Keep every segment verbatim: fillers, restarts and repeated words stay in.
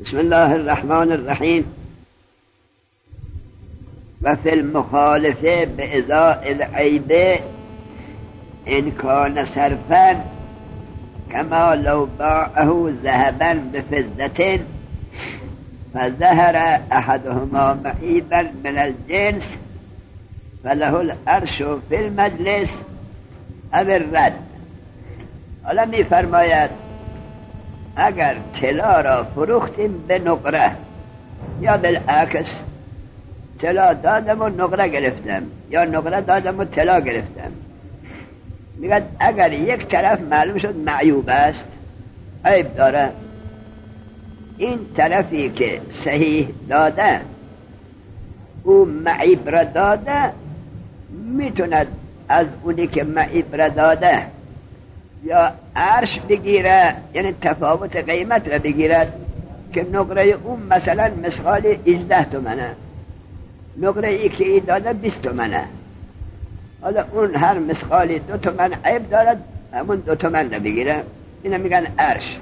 بسم الله الرحمن الرحیم. و فی المخالفه بإزاء العیب ان کان صرفا کما لو باعه ذهبا بفضة فظهر احدهما معیبا من الجنس فله العرش فی المجلس او الرد. حالا می فرماید اگر طلا را فروختیم به نقره یا بالعکس طلا دادم و نقره گرفتم یا نقره دادم و طلا گرفتم، میگه اگر یک طرف معلوم شد معیوب است، عیب داره، این طرفی که صحیح داده او معیب را داده میتوند از اونی که معیب را داده یا عرش بگیره، یعنی تفاوت قیمت را بگیرد که نقره اون مثلا مثال هجده تومنه، نقره ای که ای داده بیست تومنه، حالا اون هر مثالی دو تومن عیب دارد، همون دو تومن را بگیره، اینا میگن عرش.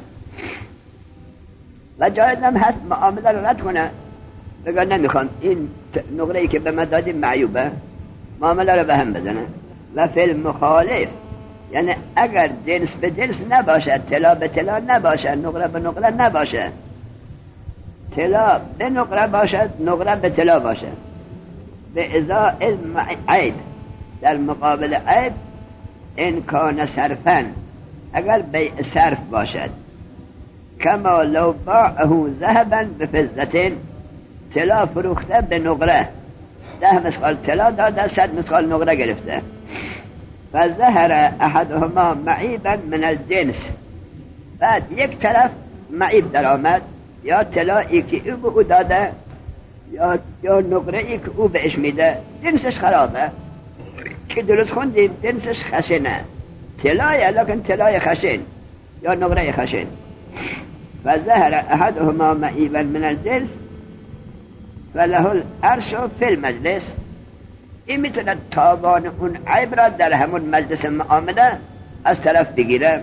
و جایز هم هست معامله را رد کنه، بگه نمیخوام این نقره ای که به من دادی معیوبه، معامله را به هم بزنه. و فی المخالف، یعنی اگر جنس به جنس نباشه، طلا به طلا نباشه، نقره به نقره نباشه، طلا به نقره باشد، نقره به طلا باشد، به ازاء العیب، در مقابل عیب، ان کان صرفا، اگر بیع صرف باشد، کما لو باعه ذهبا بفضة، طلا فروخته به نقره، ده مثقال طلا داده، صد مثقال نقره گرفته، فظهر احدهما معیبا من الجنس، بعد یک طرف معیب در آمد، یا طلایی که او به او داده یا, یا نقره ای که او بهش میده جنسش خرابه، که درست خوندیم جنسش خشنه، طلای لکن طلای خشن یا نقره خشن. فظهر احدهما معیبا من الجنس فله العرش فی المجلس، این میتونه تاوان اون عیب را در همون مجلس معامله از طرف بگیره.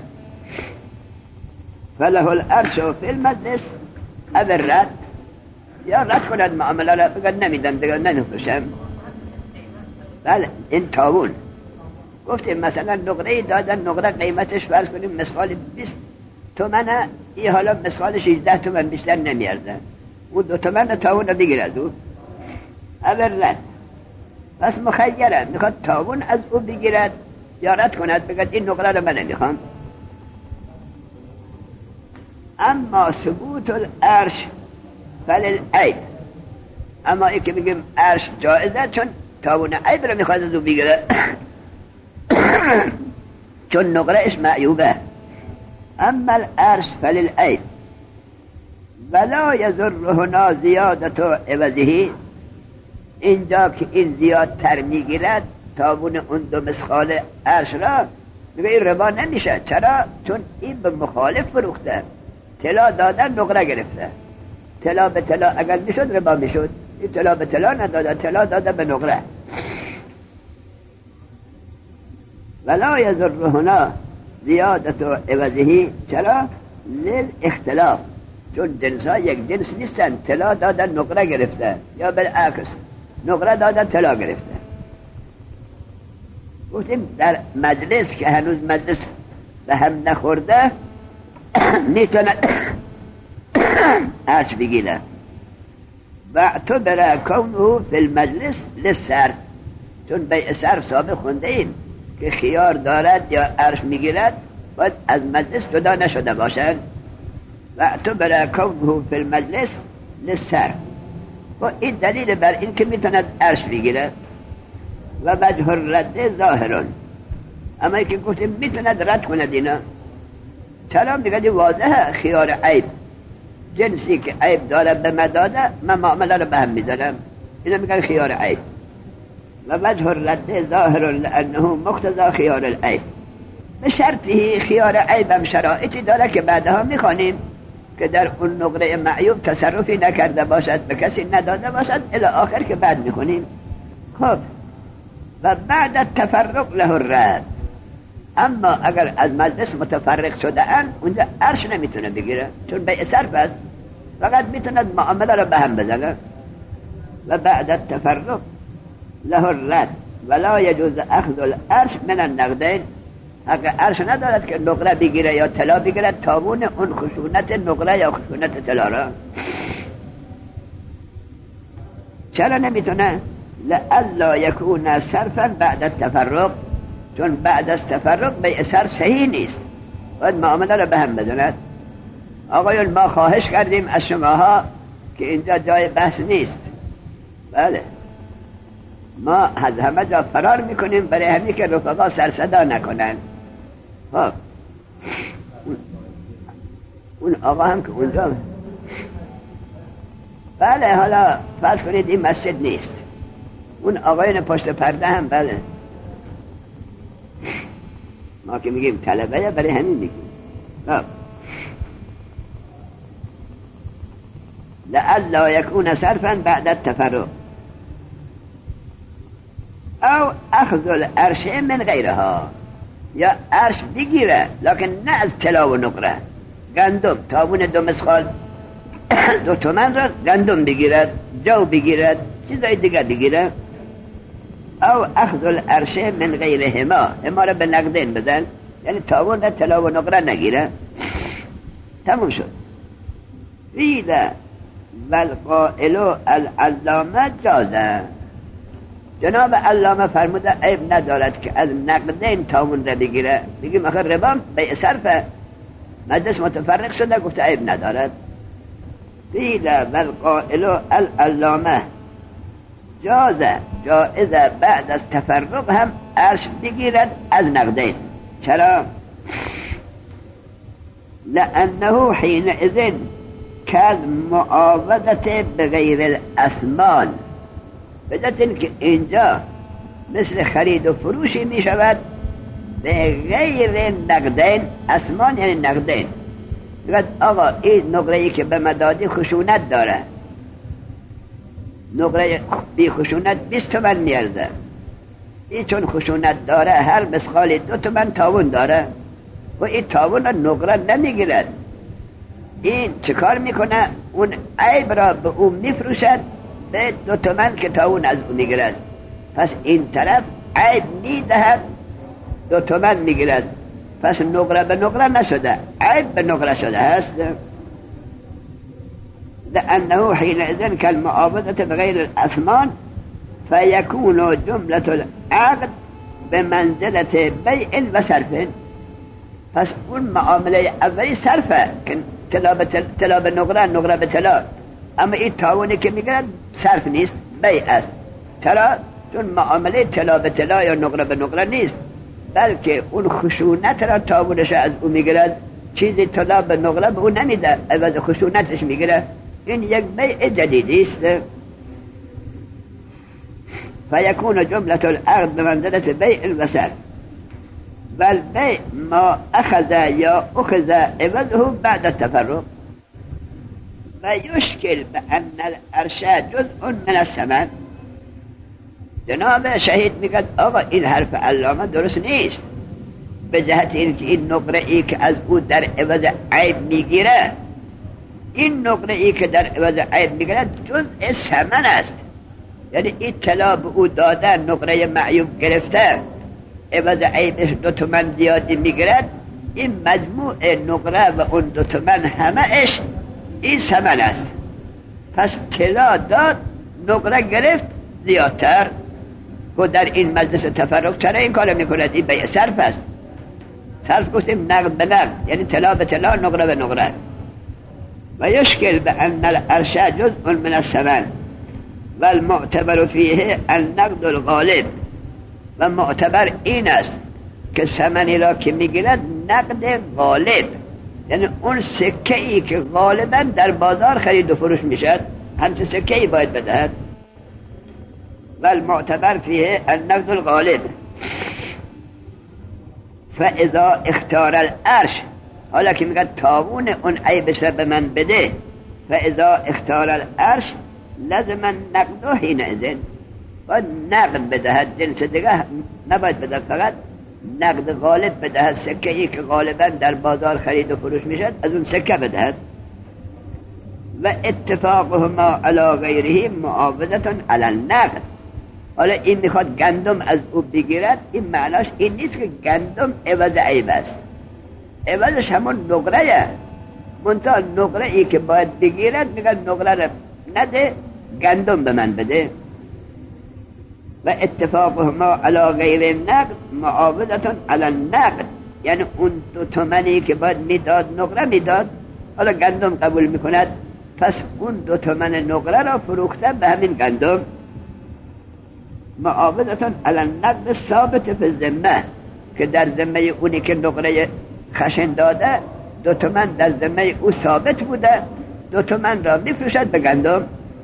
فله العرش فی المجلس او رد، یا رد کند معامله را، بگه نمیدم دیگه نمیفروشم. بله این تاوان گفتیم مثلا نقره دادن، نقره قیمتش فرض کنیم مثال بیست تومنه، این حالا مثالش هجده تومن بیشتر نمیارده، او دو تومن تاوان را بگیرد او او رد. پس مخیره، میخواد تاوان از او بگیرد یا رد کند، بگد این نقره رو من نمیخوام. اما ثبوت العرش فللعیب، اما ای که میگیم عرش جایزه چون تاوان عیب رو میخواد از او بگیره چون نقره اش معیوبه. اما العرش فللعیب ولا یضره هنا زیادت عوضه، اینجا که این زیادتر میگیرد تاوان اون دو مسخال عرش را، میگه این ربا نمیشه. چرا؟ چون این به مخالف فروخته، طلا دادن نقره گرفته، طلا به طلا اگر میشد ربا میشد، این طلا به طلا نداده، طلا داده به نقره. ولا یضره هنا زیادت عوضه، چرا؟ للاختلاف، چون جنسا یک جنس نیستن، طلا دادن نقره گرفته یا بالعکس نقره دادن طلا گرفته. گفتیم در مجلس که هنوز مجلس به هم نخورده میتونه عرش بگیره. و اعتبر کونه فی المجلس للصرف، چون بیع صرف سابق خونده ایم که خیار دارد یا عرش میگیرد باید از مجلس جدا نشده باشد. و اعتبر کونه فی المجلس للصرف، و این دلیل بر این که میتوند عرش بگیره. و وجه الرد ظاهرون، اما که گفتیم میتوند رد کند اینا، چرا؟ میگه واضحه خیار عیب، جنسی که عیب داره به مداده من معامله رو به هم میذارم، اینا میگن خیار عیب. و وجه الرد ظاهر لانه مقتضا خیار العیب، به شرطی خیار عیب هم شرایطی داره که بعدها میخوانیم که در اون نقره معیوب تصرفی نکرده باشد، به کسی نداده باشد الی آخر که بعد میخونیم. خب و بعد التفرق له الرد، اما اگر از مجلس متفرق شده ان اونجا عرش نمیتونه بگیره، چون بیع صرف است، فقط میتوند معامله را به هم بزنه و بعد التفرق له الرد ولا يجوز اخذ الارش من النقدين. حق ارش ندارد که نقره بگیره یا طلا بگیره تاون اون خشونت نقره یا خشونت طلا را. چرا نمیتونه؟ لئلا یکون صرفا بعد التفرق، چون بعد از تفرق بیع صرف صحیح نیست، باید معامله را به هم بزند. آقایون ما خواهش کردیم از شماها که اینجا جای بحث نیست. بله ما از همه جا فرار میکنیم برای همین که رفقا سر صدا نکنن. ها اون آقا هم که اونجا، بله حالا فرض کنید این مسجد نیست، اون آقایون پشت پرده هم بله ما که میگیم طلبه برای همین میگیم. خب لئلا یکون صرفا بعد التفرق او اخذ الارش من غیرها، یا ارش بگیره لکن نه از طلا و نقره، گندم تابون دو مسخال دو تومن را گندم بگیرد، جو بگیرد، چیزای دیگه بگیره. او اخذ الارش من غیرهما، اما را به نقدین بدن، یعنی تابون را طلا و نقره نگیره. تموم شد. قیل والقائل العلامه جازه، جناب علامه فرموده عیب ندارد که از نقدین تاون را بگیره. بگیم آخر ربا بیع صرفه، مجلس متفرق شده گفته عیب ندارد. قیل والقائل العلامه جازه، جائزه بعد از تفرق هم ارش بگیرد از نقدین. چرا؟ لانه حینئذ کاز معاوضت بغیر الاثمان، بجد اینکه اینجا مثل خرید و فروشی می شود به غیر نقدین. اثمان یعنی نقدین. بگد آقا این نقره‌ای که به مدادی خشونت داره، نقره بی خشونت بیست تومن میارده، این چون خشونت داره هر مسخالی دو تومن تاون داره و این تاون را نقره نمیگیرد. این چه کار میکنه؟ اون عیب را به اون میفروشد به دو تومن که تاون از اون میگیرد. پس این طرف عیب میدهد دو تومن میگیرد، پس نقره به نقره نشده، عیب به نقره شده هست. لأنه حينئذ كالمعاوضة بغير الأثمان فيكون جملة العقد بمنزلة بيع وصرف. پس اون معامله اولی صرفه که طلا به نقره، نقره به طلا، اما این تاونی که میگرد صرف نیست، بیع است. چرا؟ چون معامله طلا به طلا یا نقره به نقره نیست، بلکه اون خشونت را تاونش از اون میگرد، چیزی طلا به نقره به اون نمیده، عوض خشونتش میگیره. این یک بیع جدیدی است. فیکون جملة العقد بمنزلة بیع وصرف والبيع ما اخذ یا اخذ عوضه بعد التفرق و یشکل بأن الارش جزء من الثمن. جناب شهید میگه آقا این حرف علامه درست نیست، به جهت اینکه این نقره ای که از او در عوض عیب میگیره، این نقره ای که در عوض عیب میگیره جزء ثمن است، یعنی این طلا به او داده، نقره معیوب گرفته، عوض عیبش دو تومن زیادی میگیرد، این مجموع نقره و اون دو تومن همه اش این ثمن است. پس طلا داد، نقره گرفت زیادتر، و در این مجلس تفرق چرا این کار میکند؟ این بیع صرف است. صرف گفتیم نقد به نقد، یعنی طلا به طلا، نقره به نقره. و یشکل بأن الارش جزء من الثمن والمعتبر فیه النقد الغالب، و معتبر این است که ثمنی را که میگیرد نقد غالب، یعنی اون سکه ای که غالبا در بازار خرید و فروش میشد همچه سکه ای باید بدهد. والمعتبر فیه النقد الغالب فاذا اختار الارش، حالا که میگه تاون اون عیبش را به من بده، فاذا اختار الارش لازم نقده حینئذ، باید نقد بدهد، جنس دیگه نباید بدهد، فقط نقد غالب بدهد، سکه ای که غالبا در بازار خرید و فروش میشد از اون سکه بدهد. و اتفاقهما علی غیره معاوضة علی النقد. حالا این میخواد گندم از او بگیرد، این معناش این نیست که گندم عوض عیب است، عوضش همون نقره منتها نقره ای که باید بگیرد میگن نقره را نده، گندم به من بده. و اتفاقهما علی غیر النقد معاوضة علی النقد، یعنی اون دو تومنی که باید میداد نقره میداد، حالا گندم قبول میکند، پس اون دو تومن نقره را فروخته به همین گندم. معاوضة علی النقد ثابت فی الذمه، که در ذمه اونی که نقره خشن داده دو تومن در ذمه او ثابت بوده، دو تومن را میفروشد به گندم.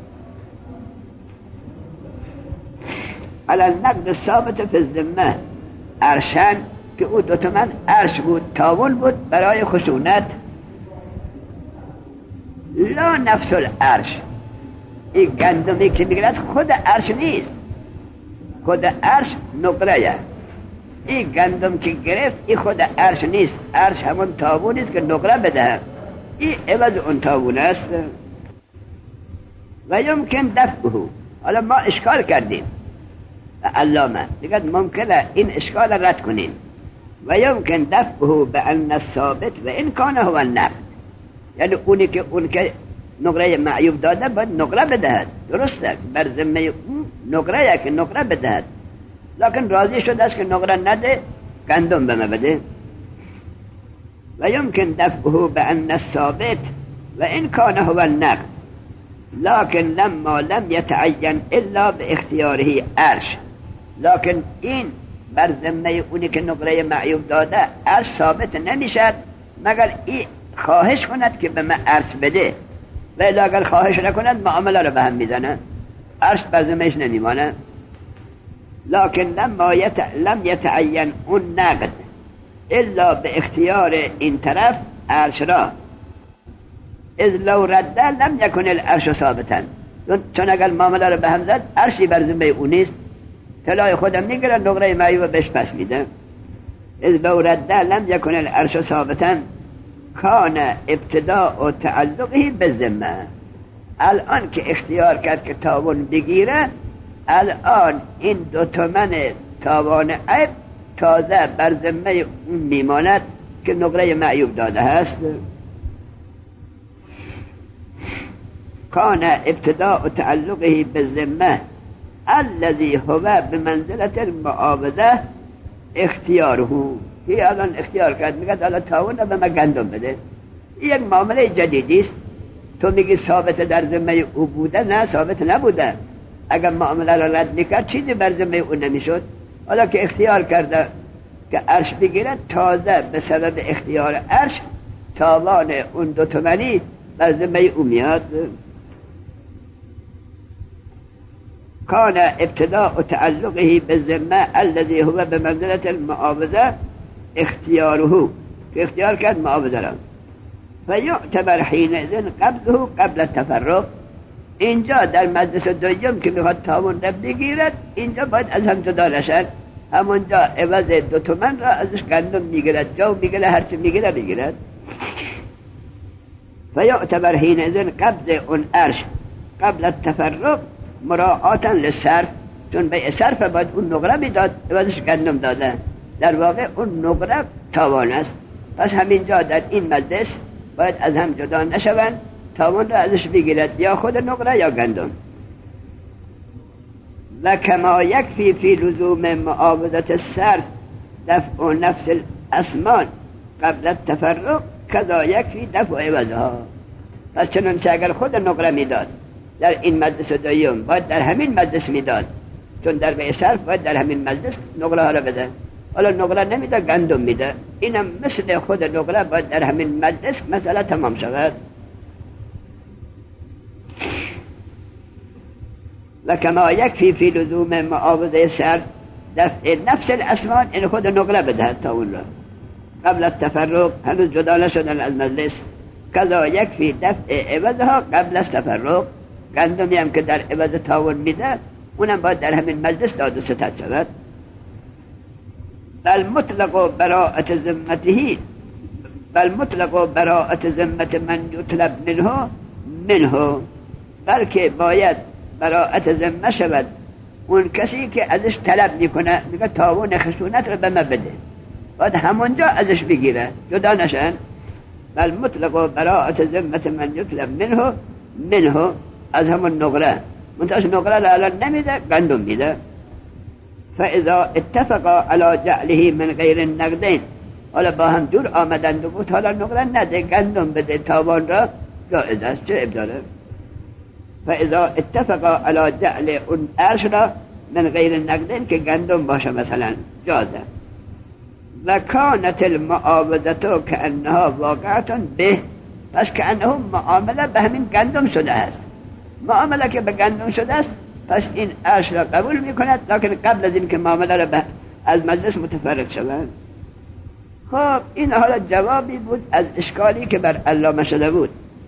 علی النقد ثابت فی الذمه ارشن، که او دو تومن ارش بود، تاول بود برای خشونت. لا نفس الارش، این گندمی که میگرد خود ارش نیست، خود ارش نقره، این گندم که گرفت این خود ارش نیست، ارش همون تاوون است که نقره بده، این عوض اون تاوون است. و یمکن دفعه، حالا ما اشکال کردیم علامه دیگه ممکنه این اشکال را رد کنیم. و یمکن دفعه بان الثابت و ان کان هو النقد، یعنی اونی که اون که نقره معیوب داده باید نقره بدهد، درسته بر ذمه اون نقره که نقره بدهد، لکن راضی شده است که نقره نده، گندم به ما بده. و یمکن دفعه بان الثابت و ان کان هو النقد لكن لما لم يتعين الا باختیاره ارش، لكن این بر ذمه اونی که نقره معیوب داده ارش ثابت نمیشد مگر این خواهش کند که به من ارش بده، و اگر خواهش نکند معامله رو به هم میزنه، ارش بر ذمهش نمیمانه. لكن لما يت... لم يتعين اون نقد الا به اختیار این طرف ارش را، اذ لو رده لم يكن الارش ثابتا، چون اگر معامله رو به هم زد ارشی بر ذمه اون نیست، طلای خودم میگیره نقره معیوب بهش پس میده. اذ لو رده لم يكن الارش ثابتا کان ابتداء تعلقه بالذمه، الان که اختیار کرد که تاوان بگیره، الان این دو تومن تاوان عیب تازه بر ذمه اون میماند که نقره معیوب داده هست. کان ابتداء تعلقه بالذمه الذي هو بمنزله المعاوضه اختیاره، که الان اختیار کرد میگه حالا تاوان رو به من گندم بده، یک معامله جدیدی است. تو میگی ثابت در ذمه او بوده، نه ثابت نبوده، اگر معامله را رد میکرد چیزی بر ذمه او نمیشد، حالا که اختیار کرده که ارش بگیره، تازه به سبب اختیار ارش تاوان اون دو تومنی بر ذمه او میاد. کان ابتداء تعلقه بالذمه الذي هو بمنزله المعاوضه اختیاره، که اختیار کرد معاوضه را، فیعتبر حینئذ قبضه قبل التفرق، اینجا در مجلس دوم که میخواد تاوان را بگیرد، اینجا باید از هم جدا نشد، همونجا عوض دو تومن را ازش گندم میگیرد، جو میگیره، هرچی میگیره بگیرد. فیعتبر حینئذ قبض اون ارش قبل التفرق مراعاتا للصرف، چون به صرف باید اون نقره میداد، عوضش گندم داده، در واقع اون نقره تاوان است، پس همینجا در این مجلس باید از هم جدا نشوند، تاوان را ازش بگیرد، یا خود نقره یا گندم. و کما یکفی فی لزوم معاوضت الصرف دفع نفس الاسمان قبل التفرق کذا یکفی دفع عوضها، پس چنانچه اگر خود نقره میداد در این مجلس دوم باید در همین مجلس میداد، چون در به صرف باید در همین مجلس نقره ها را بده، حالا نقره نمیده گندم میده، اینم مثل خود نقره باید در همین مجلس مسئله تمام شود. و کما یکفی فی لزوم معاوضه صرف دفع نفس الاسمان، این خود نقره بدهد تا اون را قبل التفرق، هنوز جدا نشدن از مجلس، کذا یکفی دفع عوضها قبل التفرق، گندمی هم که در عوض تاوان میده اونم باید در همین مجلس داد و ستد شود. بل مطلق براءت ذمته، بل مطلق براءت ذمت من یطلب منه منه، بلکه باید براءت ذمه شود اون کسی که ازش طلب میکنه، میگه تاوان خشونت رو به من بده، باید همونجا ازش بگیره، جدا نشن. بل مطلق براءت ذمه من یطلب منه منه از همون نقره، منتاش نقره را الان نمیده، گندم میده. فاذا اتفقا على جعله من غیر النقدین، حالا با هم دور آمدند و بود حالا نقره نده، گندم بده، تاوان را جائز است، چه ابداره. فاذا اتفقا على جعل اون عرش را من غیر النقدین که گندم باشه مثلا، جازه. و کانت المعاوضتو که انها واقعتون به، پس که انها معامله به همین گندم شده است، معامله که به گندم شده است، پس این عرش را قبول میکند، لکن قبل از این که معامله را از مجلس متفرق شوند. خب این حالا جوابی بود از اشکالی که بر علامه شده بود.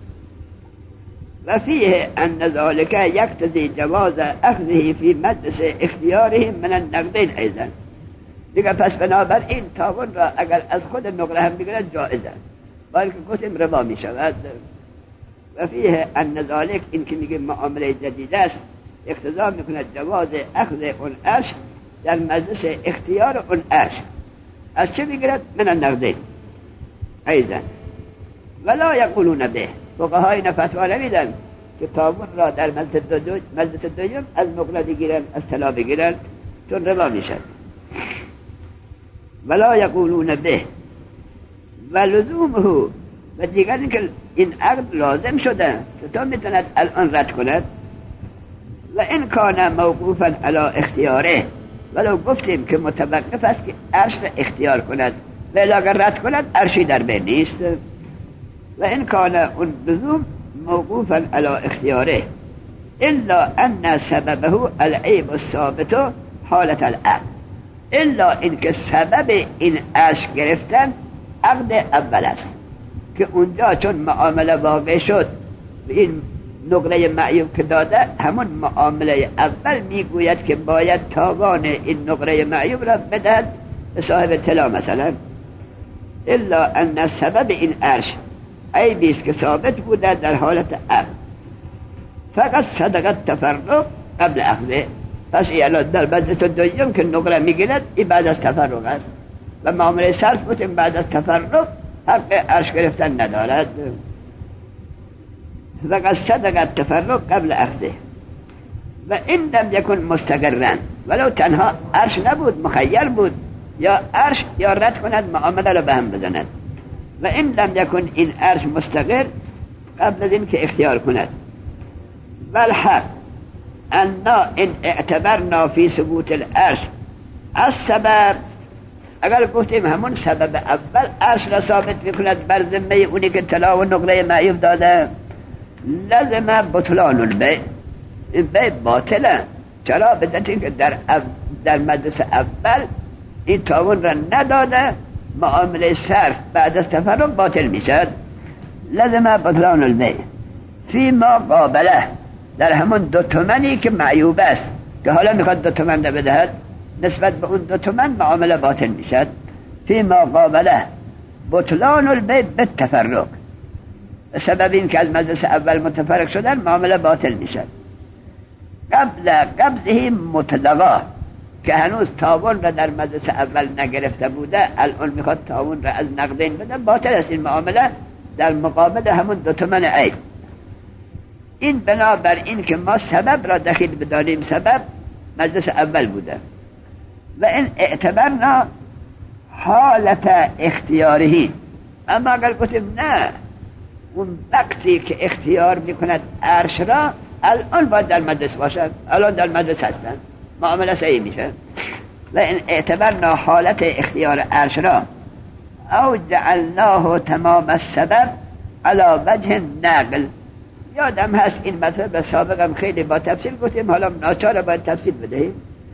و فیه ان ذالک یقتضی جواز اخذه فی مجلس اختیاره من النقدین ایضا، دیگه پس بنابر این تاوان را اگر از خود نقره هم بگیرد جائزه، بلکه گفتیم ربا می شود. و فیه ان ذالک، این که میگه معامله جدید است، اقتضا میکند جواز اخذ اون عرش در مجلس اختیار اون عرش، از چه بگیرد؟ من النقدین ایضا. ولا یقولون به، فقهای فتوا نمیدن که تاوان را در مجلس دوم از نقره بگیرن، از طلا بگیرن، چون ربا میشد. ولا یقولون به و لزومه، و دیگر اینکه این عقد لازم شده که تا میتوند الان رد کند. و این کان موقوفا علی اختیاره، ولو گفتیم که متوقف است که عرش را اختیار کند، ولی اگر رد کند عرشی در بین نیست. و این کان اون لزوم موقوفا علی اختیاره الا ان سببه العیب الثابت حالت العقد، الا اینکه سبب این عرش گرفتن عقد اول است، که اونجا چون معامله واقع شد و این نقره معیوب که داده، همون معامله اول میگوید که باید تاوان این نقره معیوب را بدهد به صاحب طلا مثلا. الا ان سبب این عرش عیبی است که ثابت بوده در حالت عقد، فقط صدقت تفرق قبل اخذه، پس این در مجلس دوم که نقره میگیرد این بعد از تفرق است، و معامله صرف بودیم بعد از تفرق حق عرش گرفتن ندارد. فقط صدقت تفرق قبل اخذه. و این لم یکن مستقرن، ولو تنها عرش نبود، مخیر بود، یا عرش یا رد کند معامله را به هم بزند. و این لم یکن این عرش مستقر قبل از این که اختیار کند. والحق انا ان اعتبرنا فی ثبوت العرش از سبب، اگر گفتیم همون سبب اول عرش را ثابت میکند بر ذمه اونی که طلا و نقره معیوب داده، لازم بطلان البیع، این بیع باطله. چرا؟ بدون که در در مجلس اول این تاوان را نداده، معامله صرف بعد از تفرق باطل میشد. لازم بطلان البیع فی ما قابله، در همون دو تومنی که معیوب است که حالا میخواد دو تومن را بدهد، نسبت به اون دو تومن معامله باطل میشد. فی ما قابله بطلان البیع بالتفرق، سبب این که از مجلس اول متفرق شدن معامله باطل میشد. قبل قبضه مطلقا، که هنوز تاوان را در مجلس اول نگرفته بوده، الان میخواد تاوان را از نقدین بده، باطل است این معامله در مقابل همون دو تومن عیب. این بنابر این که ما سبب را دخیل بدانیم، سبب مجلس اول بوده. و این اعتبرنا حالت اختیارهی، اما اگر گفتیم نه، اون وقتی که اختیار میکند عرش را الان باید در مجلس باشد، الان در مجلس هستن، معامله صحیح میشه. و این اعتبرنا حالت اختیار عرش را او جعلناه تمام السبب علی وجه نقل. یادم هست این مطلب سابقم خیلی با تفصیل گفتیم، حالا ناچار باید تفصیل بدهیم.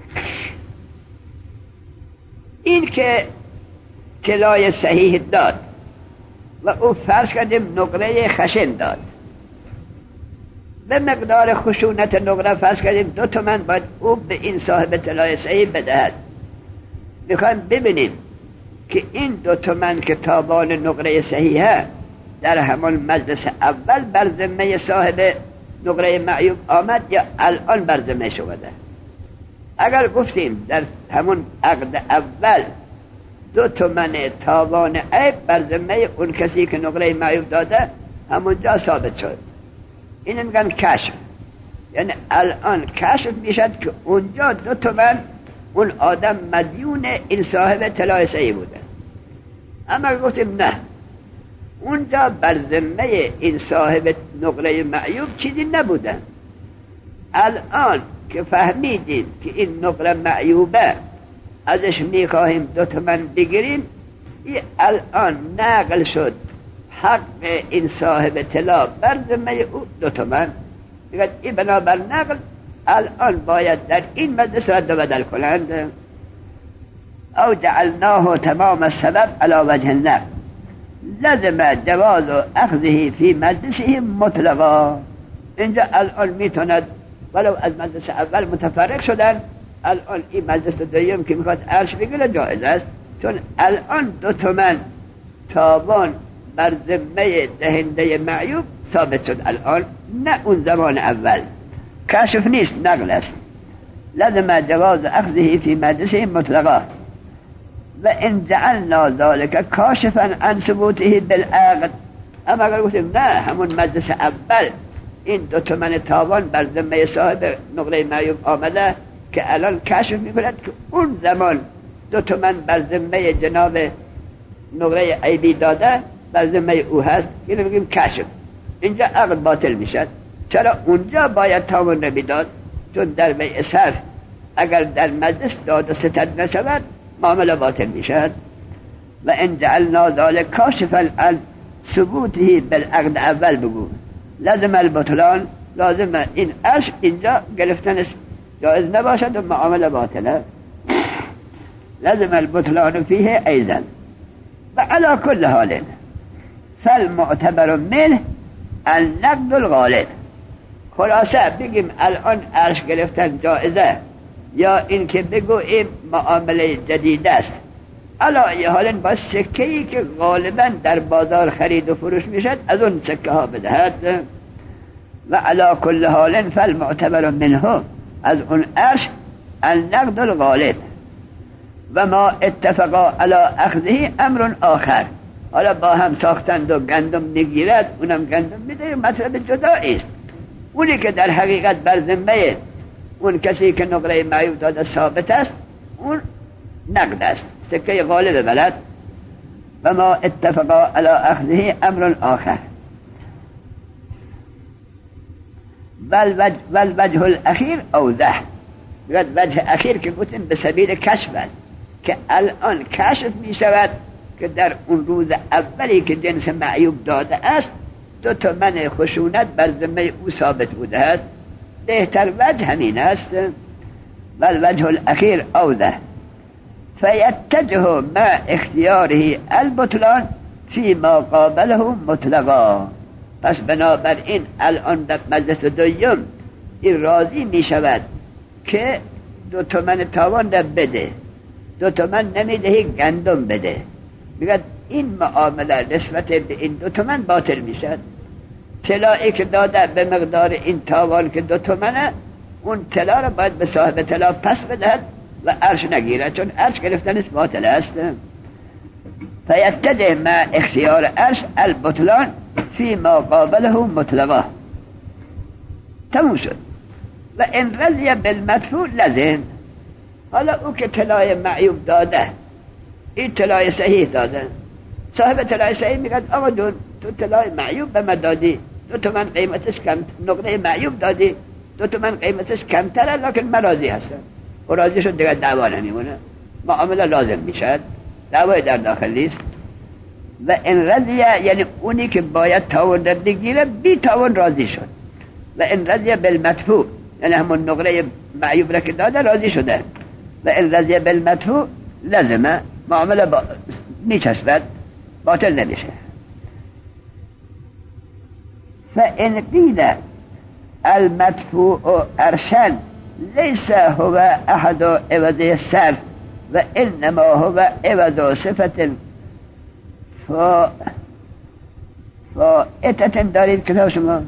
این که طلای صحیح داد و او فرض کردیم نقره خشن داد، به مقدار خشونت نقره فرض کردیم دو تومن، باید او به این صاحب طلای صحیح بدهد. میخوایم ببینیم که این دو تومن که تاوان نقره صحیحه در همون مجلس اول بر ذمه صاحب نقره معیوب آمد یا الان بر ذمه شده؟ اگر گفتیم در همون عقد اول دو تومن تاوان عیب بر ذمه اون کسی که نقره معیوب داده، همونجا ثابت شد. این میگن کشف، یعنی الان کشف میشد که اونجا دو تومن اون آدم مدیون این صاحب طلای صحیح بوده. اما گفتیم نه، اونجا بر ذمه این صاحب نقره معیوب چیزی نبودن. الان که فهمیدیم که این نقره معیوبه، ازش میخواهیم دو تومن بگیریم، این الان نقل شد حق این صاحب طلا بر ذمه او دو تومن. میگه این بنابر نقل الان باید در این مجلس رد و بدل کنند. او جعلناه تمام السبب على وجه النقل لازم جواز اخذه فی مجلسه مطلقا. اینجا الان میتوند ولو از مجلس اول متفرق شدن، الان این مجلس دویم که میخواد عرش بگیره جایز است، چون الان دو تومن تاوان بر ذمه دهنده معیوب ثابت شد الان، نه اون زمان اول. کشف نیست، نقل است. لازم جواز اخذه فی مجلسه مطلقا و ان جعلنا ذلك کاشفا عن ثبوته بالعقد. اما اگر گفتیم نه، همون مجلس اول این دو تومن تاوان بر ذمه صاحب نقره معیوب آمده که الان کشف میکند که اون زمان دو تومن بر ذمه جناب نقره عیبی داده بر ذمه او هست، اینو میگیم کشف. اینجا عقد باطل میشد. چرا اونجا باید تاوان نمیداد؟ چون در بیع صرف اگر در مجلس داد و ستد نشود معامله باطل میشد. و ان جعلنا ذلك کاشفا عن ثبوته بالعقد اول بگو لازم البطلان، لازم این عرش اینجا گرفتنش جایز نباشد و معامله باطله. لازم البطلان فیه ایضا. و علا کل حال فالمعتبر منه النقد الغالب. خلاصه بگیم الان عرش گرفتن جایزه یا این که بگوییم معامله جدید است. علا یه حال با سکه‌ای که غالبا در بازار خرید و فروش میشد از اون سکه ها بدهد. و علا کل حال فالمعتبر منه، از اون عرش النقد الغالب و ما اتفقا علی اخذه امر آخر. حالا با هم ساختند و گندم میگیرد، اونم گندم میده، مطلب جدایی است. اونی که در حقیقت بر ذمه اون کسی که نقره معیوب داده ثابت است، اون نقد است، سکه غالب بلد. و ما اتفقا علی اخذه امر آخر. والوجه الاخیر اوضح. وجه اخیر که گفتیم به سبیل کشف است، که الان کشف می شود که در اون روز اولی که جنس معیوب داده است دو تومن خشونت بر ذمه او ثابت بوده است. بهتر وجه همین است. والوجه الاخیر اوضح فیتجه مع اختیاره البطلان فی ما قابله مطلقا. پس بنابراین الان در مجلس دویم این راضی می شود که دو تومن تاوان در بده، دو تومن نمیدهی گندم بده. میگه این معامله نسبت به این دو تومن باطل میشد. طلایی که داده به مقدار این تاوان که دو تومنه، اون طلا رو باید به صاحب طلا پس بدهد و عرش نگیره، چون عرش گرفتنش باطل است. فیتجه مع اختیار عرش البطلان فی ما قابله مطلقا. تموم شد. و ان رضی بالمدفوع لازم. حالا او که طلای معیوب داده، این طلای صحیح داده، صاحب طلای صحیح میگه آقا جون تو طلای معیوب به من دادی، دو تومن قیمتش کم، نقره معیوب دادی، دو تومن قیمتش کمتره، لکن من راضی هستم. و راضی شد دیگه دعوا نمیمونه، معامله لازم میشد، دعوای در داخل نیست. و ان رضی یعنی اونی که باید تاوان در بگیره بی تاوان راضی شد. و ان رضی بالمدفوع یعنی همون نقره معیوب را که داده راضی شده. و ان رضی بالمدفوع لازمه، معامله با... میچسبد، باطل نمیشه. فان قیل المدفوع ارشن لیس هو احد عوض الصرف و انما هو عوض صفت ف... فائتتن دارید کتاب شما؟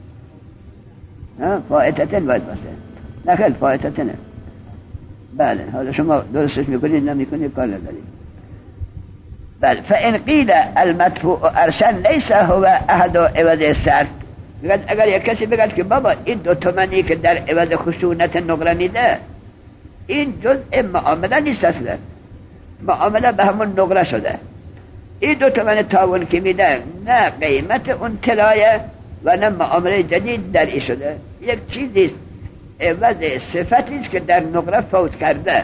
فائتتن باید باشه. نخیل فائتتنه. بله حالا شما درستش میکنید نمیکنید کار ندارید. بله فإن قیل المدفوع ارشن لیس هو احد عوض الصرف. اگر یک کسی بگد که بابا این دو تومنی که در عوض خشونت نقره میده این جزء معامله نیست، اصلا معامله به همون نقره شده. این دو تومن تاون که میده نه قیمت اون طلایه و نه معامله جدید در ای شده، یک چیزی عوض صفتی است که در نقره فوت کرده.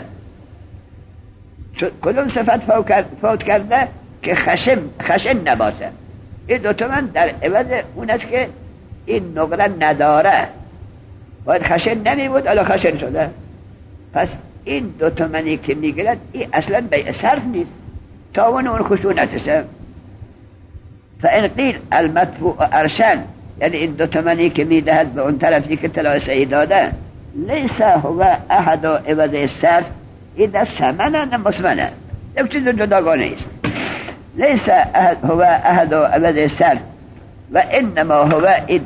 کدوم صفت فوت کرده؟ که خشن خشن نباشه. این دو تومن در عوض اون است که این نقره نداره، باید خشن نمی بود الان خشن شده. پس این دو تومنی که میگیرد این اصلا بیع صرف نیست، تاون اون خشونتشه. فإن قیل المدفوع ارشن، یعنی این دو تومنی که میدهد به اون طرفی که طلای صحیح داده، لیس هو احد عوض الصرف، این در ثمنه مسمنه، یک چیز جداگانه است. لیس هو احد عوض الصرف و انما هو اد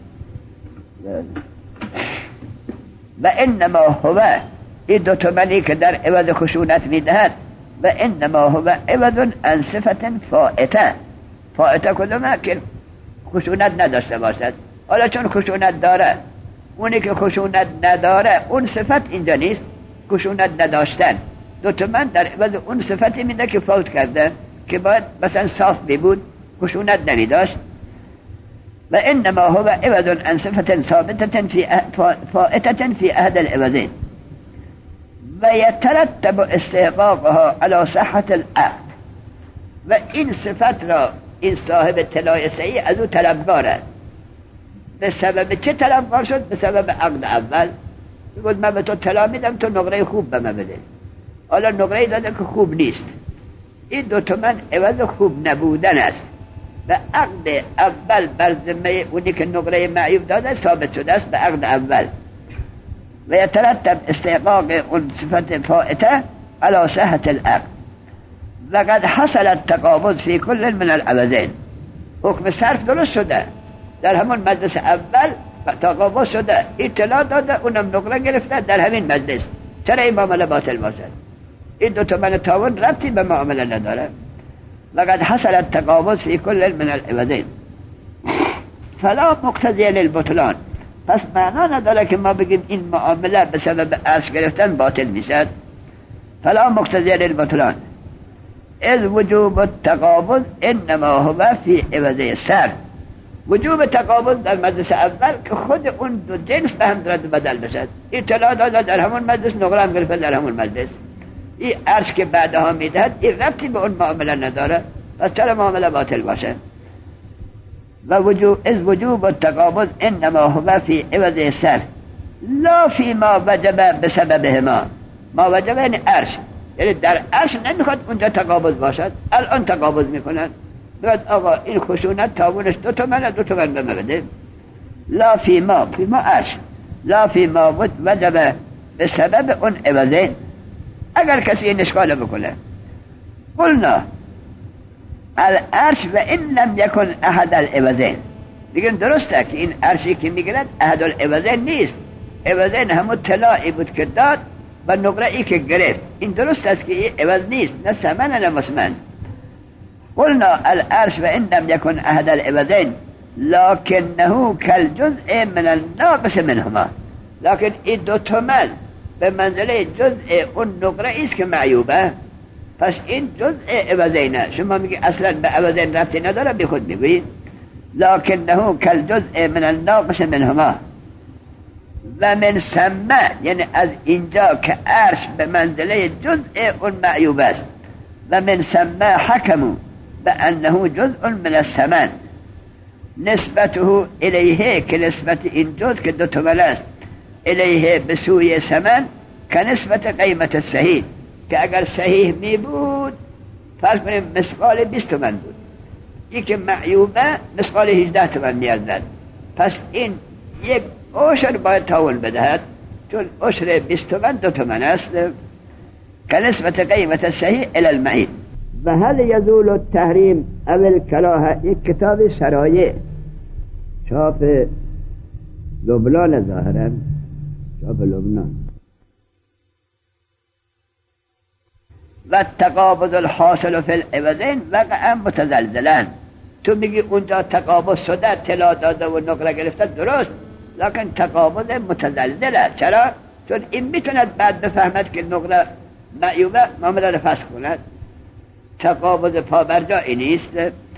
و انما هو این دو تومنی که در عوض خشونت میدهد و انما هو عوض عن صفت فائته. فائته کدومه؟ که خشونت نداشته باشد. حالا چون خشونت داره، اونی که خشونت نداره اون صفت اینجا نیست، خشونت نداشتن. دو تومن در عوض اون صفتی میده که فوت کرده، که باید مثلا صاف ببود، خشونت نمیداشت. و انما هو عوض عن صفت ثابتة في فائتة في احد العوضين و یترتب استحقاقها على صحة العقد. و این صفت را این صاحب طلای صحیح از او طلبگاره. به سبب چه طلبگار شد؟ به سبب عقد اول. بگود من به تو طلا میدم، تو نقره خوب به من بده. حالا نقره داده که خوب نیست، این دو تومن عوض خوب نبودن است و عقد اول بر ذمه اونی که نقره معیوب داده ثابت شده است به عقد اول. و یترتب استحقاق اون صفت فائته على صحة العقد و قد حصل التقابض فی کل من العوضین. حکم صرف درست شده، در همون مجلس اول تقابض شده، اطلاع داده، اونم نقره گرفته در همین مجلس. چرا این معامله باطل باشد؟ این دو تومن تاون ربطی به معامله نداره. و قد حصل التقابض فی کل من العوضین فلا مقتضی للبطلان. پس معنا نداره که ما بگیم این معامله به سبب عرش گرفتن باطل میشد. فلا مقتضی للبطلان اذ وجوب التقابض انما هو فی عوض الصرف. وجوب تقابض در مجلس اول که خود اون دو جنس به هم رد بدل بشد. اطلاع داده در همون مجلس، نقره هم گرفته در همون مجلس. این عرش که بعدها میدهد این ربطی به اون معامله نداره، پس چرا معامله باطل باشه؟ و وجوب از وجوب التقابض انما هو فی عوض الصرف لا فی ما وجب بسببهما. ما وجب یعنی عرش، یعنی در عرش نمیخواد اونجا تقابض باشد، الان تقابض میکنن. بگید آقا این خشونت تاونش دو تومنه، دو تومن به من بده. لا فی ما، فی ما عرش، لا فی ما وجب بسبب اون عوضین. اگر کسی این اشکال بکنه، قلنا العرش و این لم یکن احد العوضین، دیگه درسته که این عرشی که میگرد احد العوضین نیست. عوضین همون طلایی بود که داد و نقره ای که گرفت. این درست است که این عوض نیست، نه ثمن نه مسمن. قلنا العرش و این لم یکن احد العوضین لکنه کالجزء من الناقص منهما. لکن این دو تومن به منزله جزء اون نقره ایست که معیوبه، پس این جزء عوضینه. شما میگی اصلا به عوضین ربطی نداره، بی خود میگوید لکنه کالجزء من الناقص منهما و من سمه، یعنی از اینجا که عرش به منزله جزء اون معیوب است و من سمه حکمو به انه جزء من الثمن نسبته الیه، که نسبت این جزء که دو تومن است الیه به سوی ثمن که نسبت قیمت صحیح، که اگر صحیح می بود فرض کنیم مثقال بیست تومن بود، یکی معیوبه مثقال هجده تومن میارزد، پس این یک عشر باید تاون بدهد، چون عشر بیست تومن دو تومن است که نسبت قیمت صحیح الی المعیب. و هل یزول التحریم او الکراهه، یک کتاب شرایع چاپ لبنان، ظاهرا چاپ لبنان. و تقابض الحاصل فی العوضین وقعا متزلزلا، تو میگی اونجا تقابض شده، طلا داده و نقره گرفته، درست، لکن تقابض متزلزله. چرا؟ چون این میتوند بعد بفهمد که نقره معیوبه، معامله رو فسخ کند. تقابض پابرجایی نیست.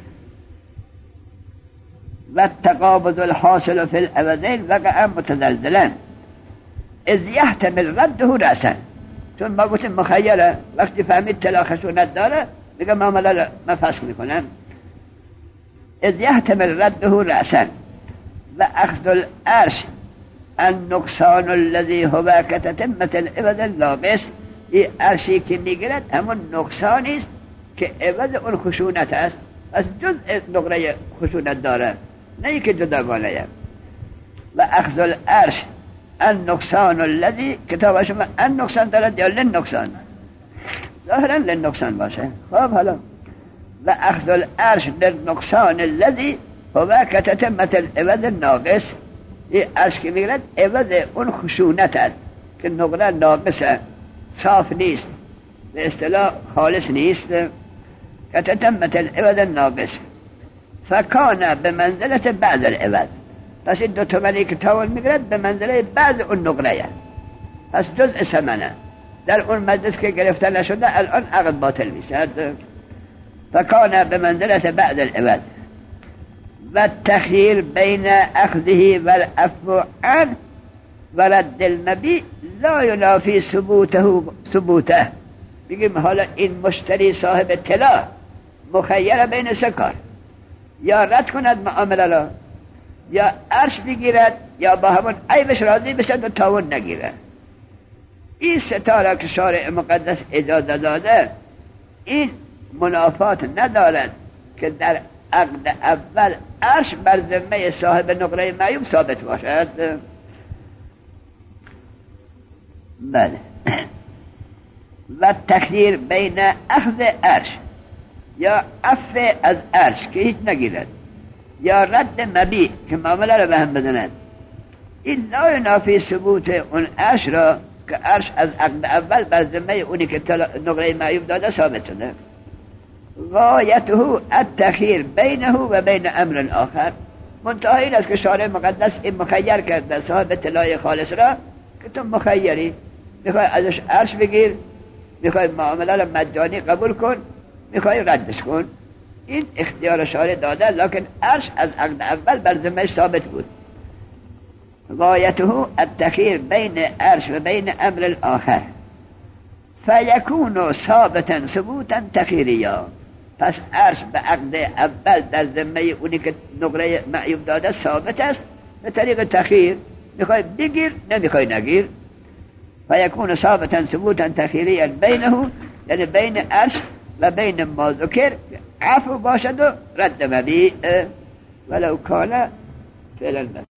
و تقابض الحاصل فی العوضین وقعا متزلزلا اذ یحتمل رده رأسا، چون ما گفتیم مخیره، وقتی فهمید طلا خشونت داره میگه معامله رو من فسخ میکنم. اذ یحتمل رده رأسا و اخذ العرش النقصان الذي هو كتتمة العوض الناقص، این عرشی که میگیرد همون نقصانی است که عوض اون خشونت است، از جزء نقره خشونت داره، نه ای که جداگانه. و اخذ العرش النقصان الذي، کتاب شما النقصان دارد یا للنقصان؟ ظاهرا للنقصان باشه. خب حالا و اخذ العرش للنقصان الذي هو كتتمة العوض الناقص، این عرش که میگیرد عوض اون خشونت است که نقره ناقصه، صاف نیست، به اصطلاح خالص نیست. كتتمة العوض الناقص فکان به منزلة بعض العوض، پس این دو تومنی که تاول میگیرد به منزله بعض اون نقره، پس جزء ثمنه، در اون مجلس که گرفته نشده الان عقد باطل میشد. فکان به منزلة بعض العوض و التخییر بین اخذه و العفو عنه و رد المبیع لا ینافی ثبوته ثبوته. بگیم حالا این مشتری صاحب طلا مخیر بین سه کار، یا رد کند معامله را، یا عرش بگیرد، یا با همون عیبش راضی بشد و تاون نگیرد. این ستاره که شارع مقدس اجازه داده این منافات ندارد که در عقد اول عرش بر ذمه صاحب نقره معیوب ثابت باشد. بله. و تخییر بین اخذ عرش یا عفو از عرش که هیچ نگیرد، یا رد مبیع که معامله را به هم بزند، این لا ینافی ثبوت اون عرش را که عرش از عقد اول بر ذمه اونی که نقره معیوب داده ثابت شده. غایته التخییر بینه و بین امر آخر، منتها این است که شارع مقدس این مخیر کرده صاحب طلای خالص را که تو مخیری، میخوای ازش عرش بگیر، میخوای معامله را مجانی قبول کن، میخوای ردش کن، این اختیار شارع داده، لکن عرش از عقد اول بر ذمه‌اش ثابت بود. غایته التخییر بین عرش و بین امر آخر فیکون ثابتا ثبوتا تخیریا، پس عرش به عقد اول در ذمه اونی که نقره معیوب داده ثابت است به طریق تخییر، میخوای بگیر نمیخوای نگیر. فیکون ثابتا ثبوتا تخیریا بینه، یعنی بین عرش و بین ما ذکر عفو باشد و رد مبیع ولو کان فعلا.